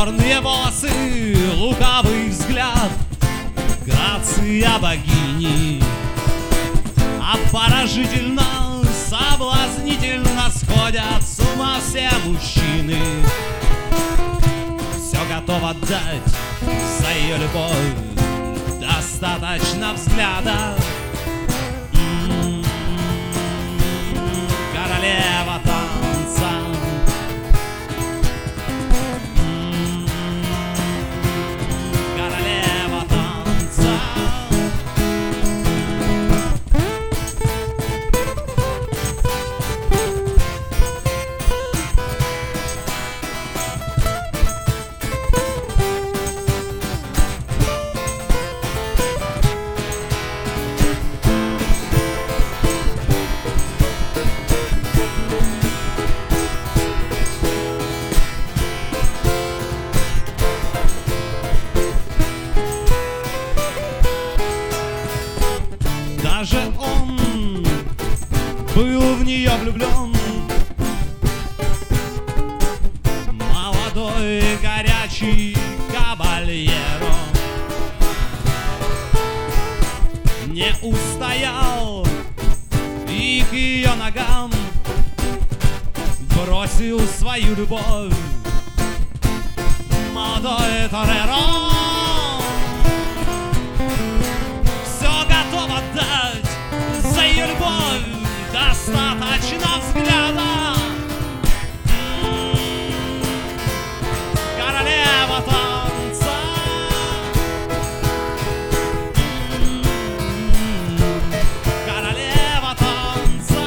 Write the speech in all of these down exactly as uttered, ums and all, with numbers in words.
черные волосы, лукавый взгляд, грация богини. Обворожительно, соблазнительно сходят с ума все мужчины. Все готов отдать за ее любовь, достаточно взгляда. М-м-м, королева танца. М-м-м, королева танца. Даже он был в нее влюблен, молодой горячий кабальеро. Не устоял и к ее ногам бросил свою любовь. Молодой тореро достаточно взгляда. Королева танца. Королева танца.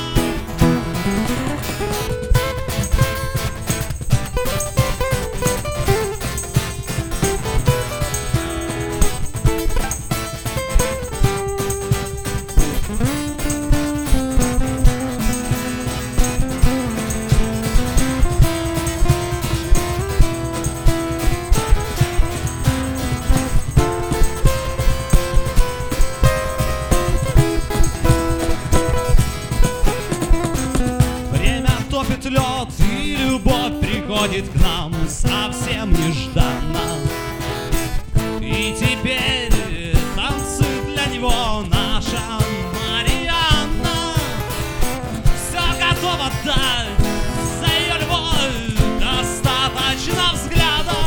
Топит лед, и любовь приходит к нам совсем нежданно. И теперь танцует для него наша Марианна. Все готово дать за ее любовь, достаточно взгляда.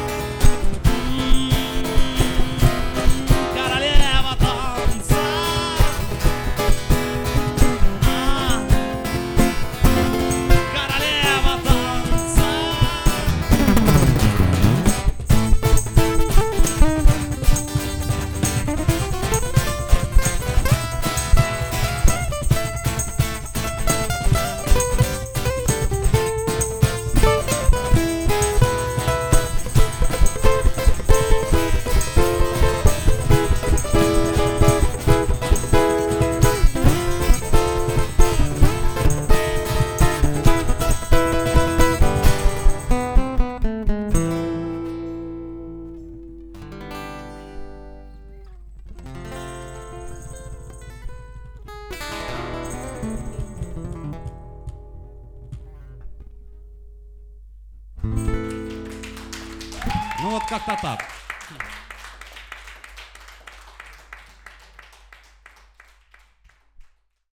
Королева танца. Ну вот как-то так.